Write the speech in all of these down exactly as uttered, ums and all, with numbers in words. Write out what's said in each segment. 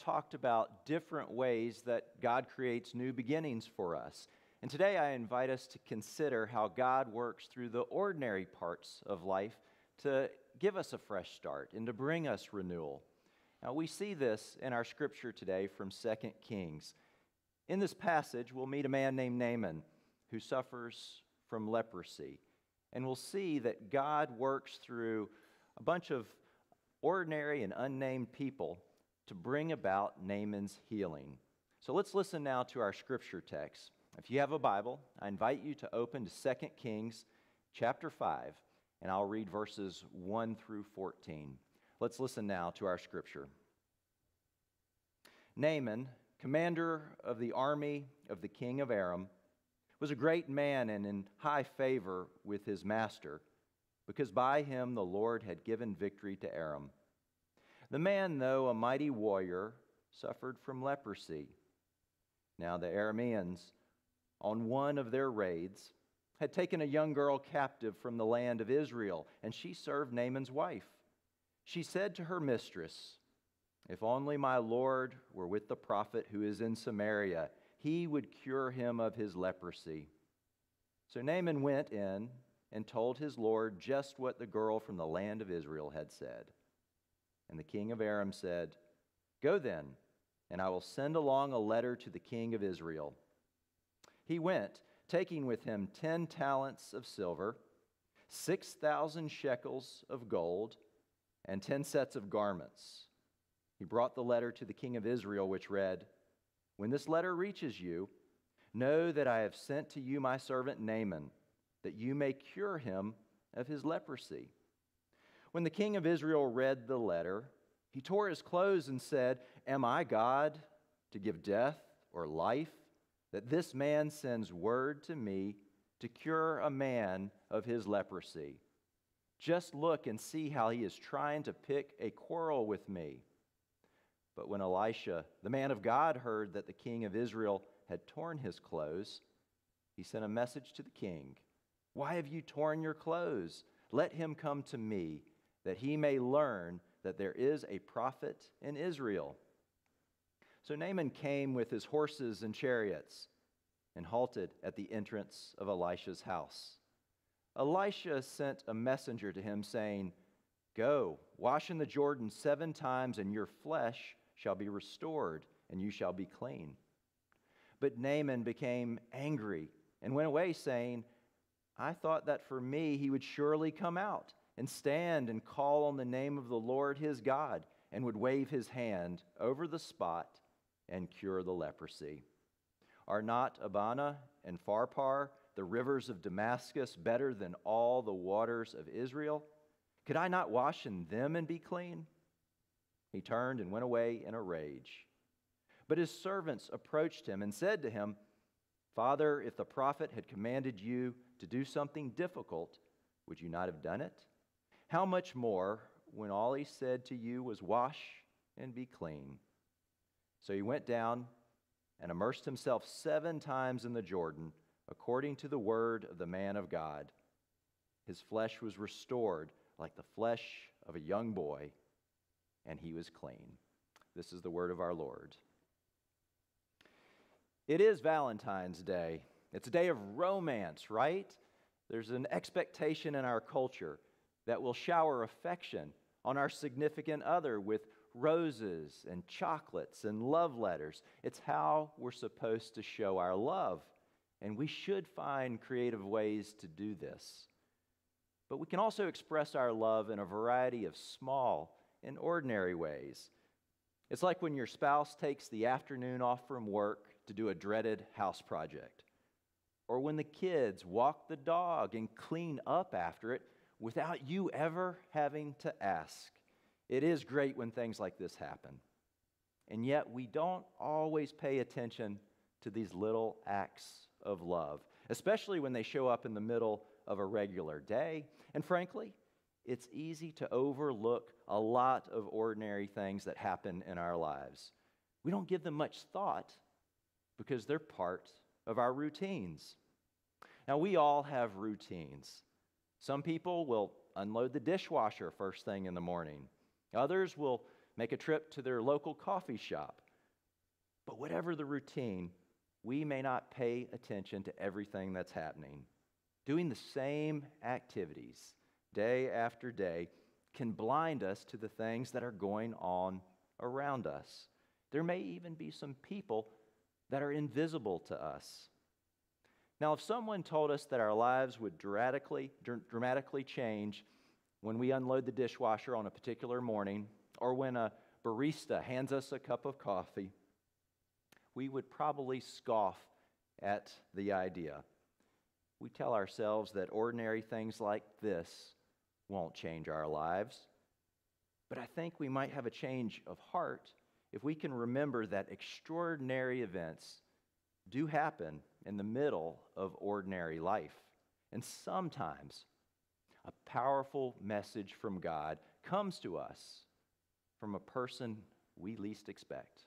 talked about different ways that God creates new beginnings for us. And today I invite us to consider how God works through the ordinary parts of life to give us a fresh start and to bring us renewal. Now, we see this in our scripture today from Second Kings. In this passage, we'll meet a man named Naaman who suffers from leprosy. And we'll see that God works through a bunch of ordinary and unnamed people to bring about Naaman's healing. So let's listen now to our scripture text. If you have a Bible, I invite you to open to Second Kings chapter five, and I'll read verses one through fourteen. Let's listen now to our scripture. Naaman, commander of the army of the king of Aram, was a great man and in high favor with his master, because by him the Lord had given victory to Aram. The man, though a mighty warrior, suffered from leprosy. Now the Arameans, on one of their raids, had taken a young girl captive from the land of Israel, and she served Naaman's wife. She said to her mistress, "If only my Lord were with the prophet who is in Samaria, he would cure him of his leprosy." So Naaman went in and told his Lord just what the girl from the land of Israel had said. And the king of Aram said, "Go then, and I will send along a letter to the king of Israel." He went, taking with him ten talents of silver, six thousand shekels of gold, and ten sets of garments. He brought the letter to the king of Israel, which read, "When this letter reaches you, know that I have sent to you my servant Naaman, that you may cure him of his leprosy." When the king of Israel read the letter, he tore his clothes and said, "Am I God to give death or life, that this man sends word to me to cure a man of his leprosy? Just look and see how he is trying to pick a quarrel with me." But when Elisha, the man of God, heard that the king of Israel had torn his clothes, he sent a message to the king. "Why have you torn your clothes? Let him come to me, that he may learn that there is a prophet in Israel." So Naaman came with his horses and chariots and halted at the entrance of Elisha's house. Elisha sent a messenger to him, saying, "Go, wash in the Jordan seven times, and your flesh shall be restored, and you shall be clean." But Naaman became angry and went away, saying, "I thought that for me he would surely come out and stand and call on the name of the Lord his God, and would wave his hand over the spot and cure the leprosy. Are not Abana and Pharpar, the rivers of Damascus, better than all the waters of Israel? Could I not wash in them and be clean?" He turned and went away in a rage. But his servants approached him and said to him, "Father, if the prophet had commanded you to do something difficult, would you not have done it? How much more when all he said to you was wash and be clean?" So he went down and immersed himself seven times in the Jordan, according to the word of the man of God. His flesh was restored like the flesh of a young boy, and he was clean. This is the word of our Lord. It is Valentine's Day. It's a day of romance, right? There's an expectation in our culture that we'll shower affection on our significant other with roses and chocolates and love letters. It's how we're supposed to show our love, and we should find creative ways to do this. But we can also express our love in a variety of small and ordinary ways. It's like when your spouse takes the afternoon off from work to do a dreaded house project, or when the kids walk the dog and clean up after it without you ever having to ask. It is great when things like this happen. And yet we don't always pay attention to these little acts of love, especially when they show up in the middle of a regular day. And frankly, it's easy to overlook a lot of ordinary things that happen in our lives. We don't give them much thought because they're part of our routines. Now, we all have routines. Some people will unload the dishwasher first thing in the morning. Others will make a trip to their local coffee shop. But whatever the routine, we may not pay attention to everything that's happening. Doing the same activities day after day can blind us to the things that are going on around us. There may even be some people that are invisible to us. Now, if someone told us that our lives would dramatically, dramatically change when we unload the dishwasher on a particular morning, or when a barista hands us a cup of coffee, we would probably scoff at the idea. We tell ourselves that ordinary things like this won't change our lives. But I think we might have a change of heart if we can remember that extraordinary events do happen in the middle of ordinary life. And sometimes a powerful message from God comes to us from a person we least expect.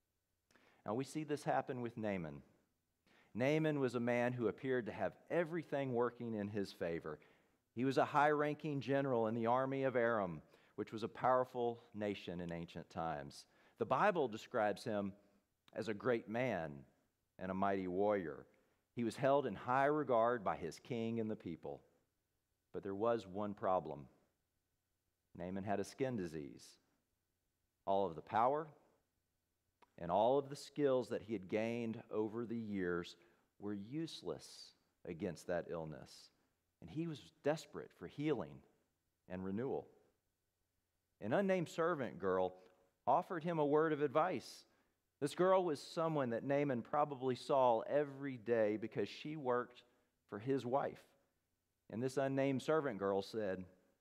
Now, we see this happen with Naaman. Naaman was a man who appeared to have everything working in his favor. He was a high-ranking general in the army of Aram, which was a powerful nation in ancient times. The Bible describes him as a great man and a mighty warrior. He was held in high regard by his king and the people. But there was one problem. Naaman had a skin disease. All of the power and all of the skills that he had gained over the years were useless against that illness. And he was desperate for healing and renewal. An unnamed servant girl offered him a word of advice. This girl was someone that Naaman probably saw every day because she worked for his wife. And this unnamed servant girl said,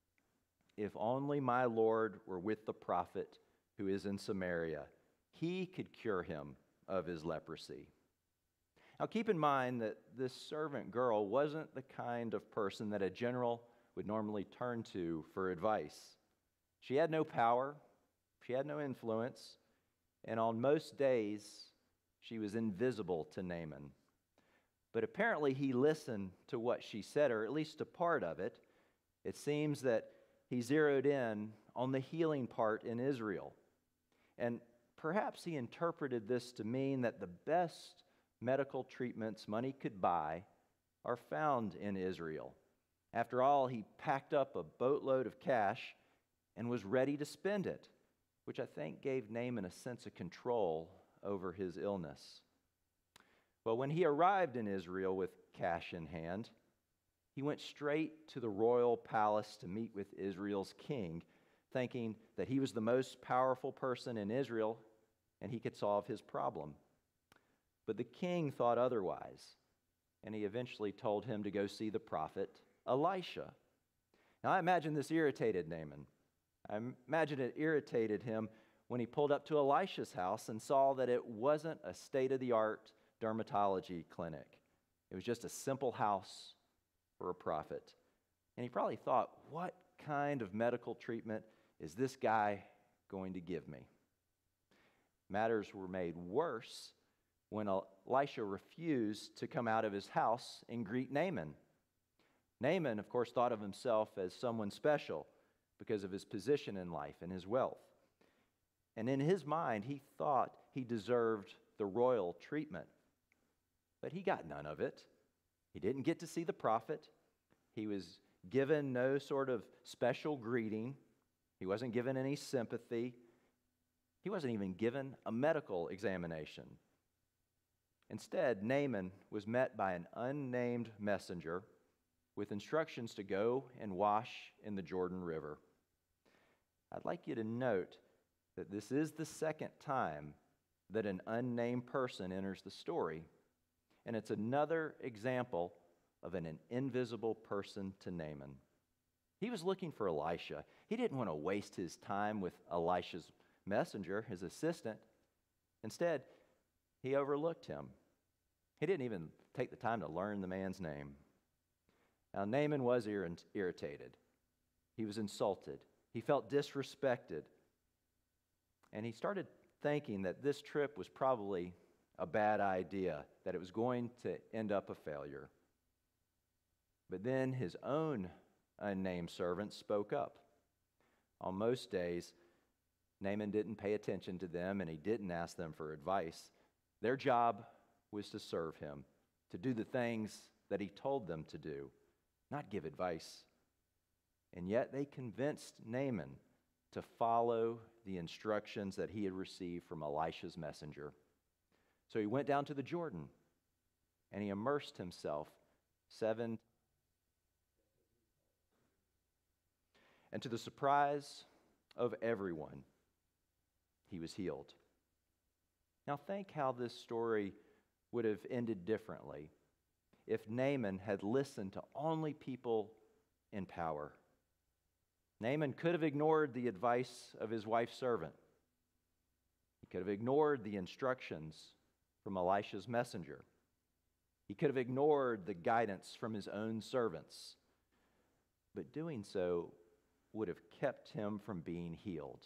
"If only my Lord were with the prophet who is in Samaria, he could cure him of his leprosy." Now keep in mind that this servant girl wasn't the kind of person that a general would normally turn to for advice. She had no power, she had no influence, and on most days she was invisible to Naaman. But apparently he listened to what she said, or at least a part of it. It seems that he zeroed in on the healing part in Israel. And perhaps he interpreted this to mean that the best medical treatments money could buy are found in Israel. After all, he packed up a boatload of cash and was ready to spend it, which I think gave Naaman a sense of control over his illness. Well, when he arrived in Israel with cash in hand, he went straight to the royal palace to meet with Israel's king, thinking that he was the most powerful person in Israel and he could solve his problem. But the king thought otherwise, and he eventually told him to go see the prophet Elisha. Now, I imagine this irritated Naaman. I imagine it irritated him when he pulled up to Elisha's house and saw that it wasn't a state-of-the-art dermatology clinic. It was just a simple house for a prophet. And he probably thought, what kind of medical treatment is this guy going to give me? Matters were made worse when Elisha refused to come out of his house and greet Naaman. Naaman, of course, thought of himself as someone special because of his position in life and his wealth. And in his mind, he thought he deserved the royal treatment. But he got none of it. He didn't get to see the prophet. He was given no sort of special greeting. He wasn't given any sympathy. He wasn't even given a medical examination. Instead, Naaman was met by an unnamed messenger with instructions to go and wash in the Jordan River. I'd like you to note that this is the second time that an unnamed person enters the story, and it's another example of an, an invisible person to Naaman. He was looking for Elisha. He didn't want to waste his time with Elisha's messenger, his assistant. Instead, he overlooked him. He didn't even take the time to learn the man's name. Now, Naaman was ir- irritated. He was insulted. He felt disrespected. And he started thinking that this trip was probably a bad idea, that it was going to end up a failure. But then his own unnamed servant spoke up. On most days, Naaman didn't pay attention to them, and he didn't ask them for advice. Their job was to serve him, to do the things that he told them to do, not give advice. And yet they convinced Naaman to follow the instructions that he had received from Elisha's messenger. So he went down to the Jordan, and he immersed himself seven. And to the surprise of everyone, he was healed. Now think how this story would have ended differently if Naaman had listened to only people in power. Naaman could have ignored the advice of his wife's servant. He could have ignored the instructions from Elisha's messenger. He could have ignored the guidance from his own servants. But doing so would have kept him from being healed.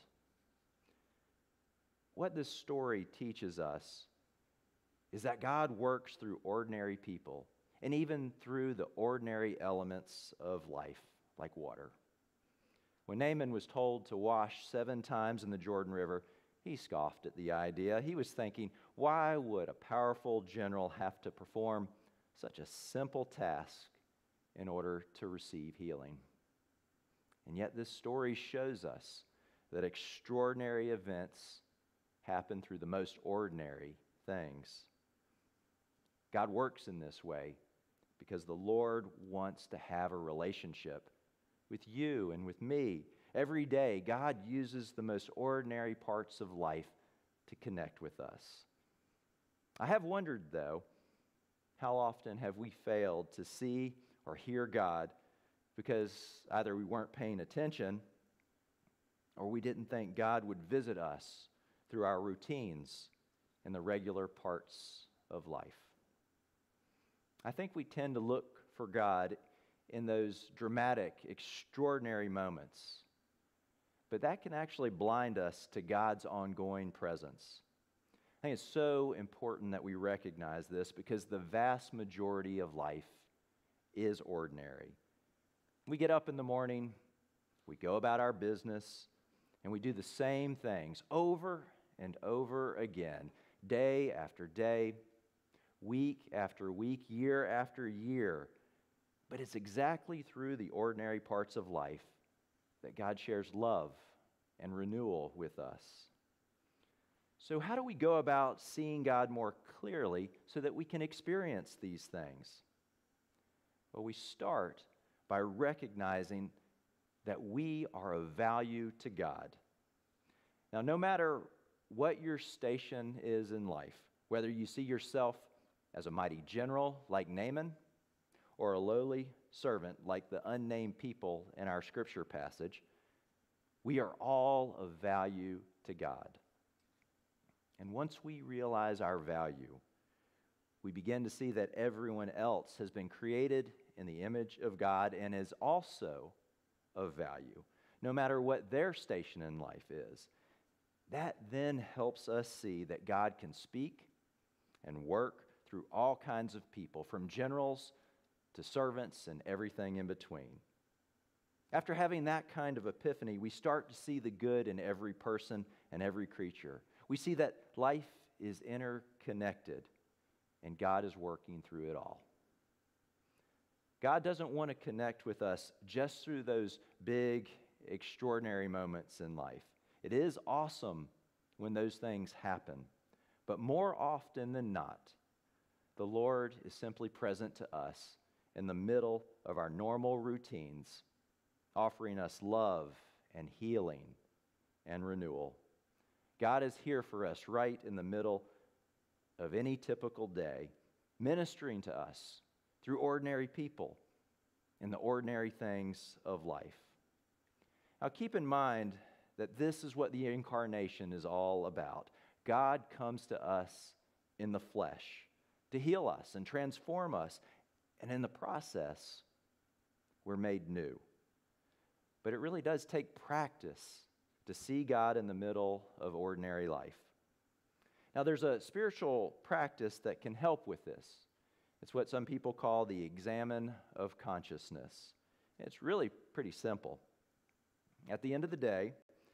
What this story teaches us is that God works through ordinary people and even through the ordinary elements of life, like water. When Naaman was told to wash seven times in the Jordan River, he scoffed at the idea. He was thinking, why would a powerful general have to perform such a simple task in order to receive healing? And yet this story shows us that extraordinary events happen through the most ordinary things. God works in this way because the Lord wants to have a relationship with you and with me. Every day, God uses the most ordinary parts of life to connect with us. I have wondered, though, how often have we failed to see or hear God because either we weren't paying attention or we didn't think God would visit us through our routines and the regular parts of life. I think we tend to look for God in those dramatic, extraordinary moments, but that can actually blind us to God's ongoing presence. I think it's so important that we recognize this because the vast majority of life is ordinary. We get up in the morning, we go about our business, and we do the same things over and over again, day after day, week after week, year after year. But it's exactly through the ordinary parts of life that God shares love and renewal with us. So how do we go about seeing God more clearly so that we can experience these things? Well, we start by recognizing that we are of value to God. Now, no matter what your station is in life, whether you see yourself as a mighty general like Naaman or a lowly servant like the unnamed people in our scripture passage, we are all of value to God. And once we realize our value, we begin to see that everyone else has been created in the image of God and is also of value, no matter what their station in life is. That then helps us see that God can speak and work through all kinds of people, from generals to servants and everything in between. After having that kind of epiphany, we start to see the good in every person and every creature. We see that life is interconnected and God is working through it all. God doesn't want to connect with us just through those big, extraordinary moments in life. It is awesome when those things happen, but more often than not, the Lord is simply present to us in the middle of our normal routines, offering us love and healing and renewal. God is here for us right in the middle of any typical day, ministering to us through ordinary people in the ordinary things of life. Now keep in mind that this is what the incarnation is all about. God comes to us in the flesh to heal us and transform us, and in the process, we're made new. But it really does take practice to see God in the middle of ordinary life. Now, there's a spiritual practice that can help with this. It's what some people call the examen of consciousness. It's really pretty simple. At the end of the day,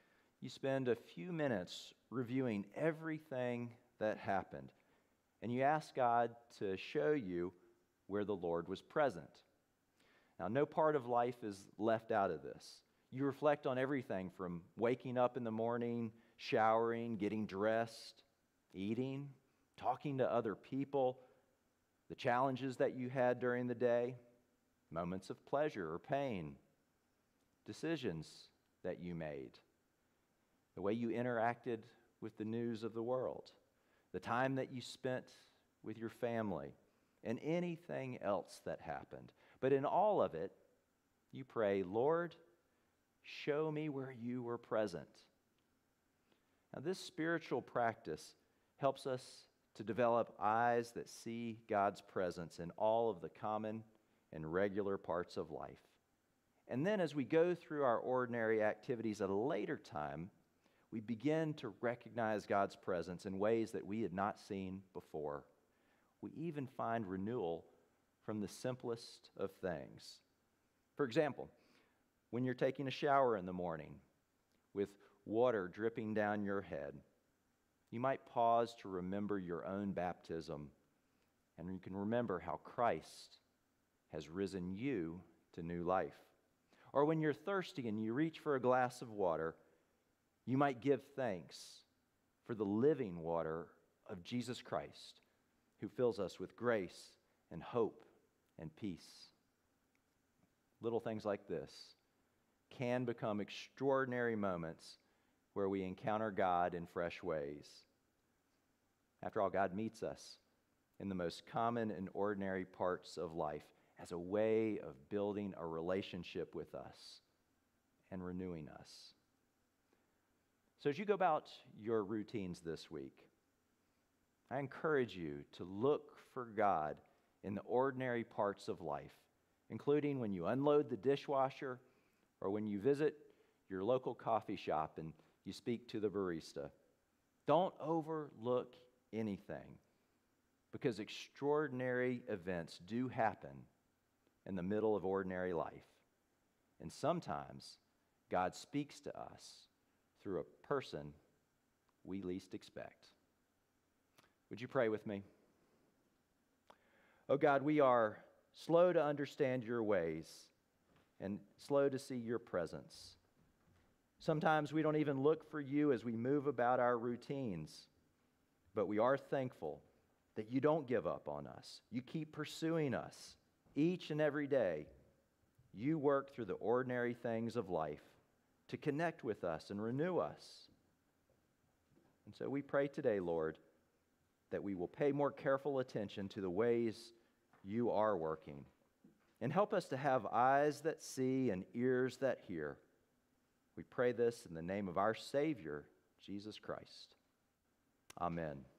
you spend a few minutes reviewing everything that happened, and you ask God to show you where the Lord was present. Now, no part of life is left out of this. You reflect on everything from waking up in the morning, showering, getting dressed, eating, talking to other people, the challenges that you had during the day, moments of pleasure or pain, decisions that you made, the way you interacted with the news of the world, the time that you spent with your family, and anything else that happened. But in all of it, you pray, Lord, show me where you were present. Now, this spiritual practice helps us to develop eyes that see God's presence in all of the common and regular parts of life. And then as we go through our ordinary activities at a later time, we begin to recognize God's presence in ways that we had not seen before. We even find renewal from the simplest of things. For example, when you're taking a shower in the morning with water dripping down your head, you might pause to remember your own baptism, and you can remember how Christ has risen you to new life. Or when you're thirsty and you reach for a glass of water, you might give thanks for the living water of Jesus Christ, who fills us with grace and hope and peace. Little things like this can become extraordinary moments where we encounter God in fresh ways. After all, God meets us in the most common and ordinary parts of life as a way of building a relationship with us and renewing us. So as you go about your routines this week, I encourage you to look for God in the ordinary parts of life, including when you unload the dishwasher or when you visit your local coffee shop and you speak to the barista. Don't overlook anything, because extraordinary events do happen in the middle of ordinary life. And sometimes God speaks to us through a person we least expect. Would you pray with me? Oh God, we are slow to understand your ways and slow to see your presence. Sometimes we don't even look for you as we move about our routines, but we are thankful that you don't give up on us. You keep pursuing us each and every day. You work through the ordinary things of life to connect with us and renew us. And so we pray today, Lord, that we will pay more careful attention to the ways you are working, and help us to have eyes that see and ears that hear. We pray this in the name of our Savior, Jesus Christ. Amen.